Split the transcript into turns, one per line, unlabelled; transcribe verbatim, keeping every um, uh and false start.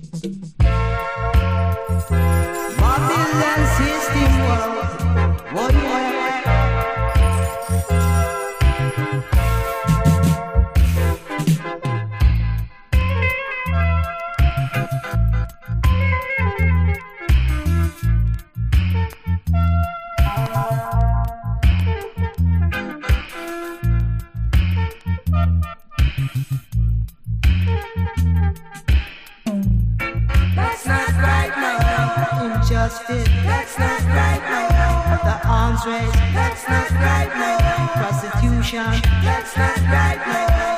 Babylon system world. Oh yeah. That's not right now. Injustice. That's not right now. The arms race. That's not right now. Prostitution. That's not right now.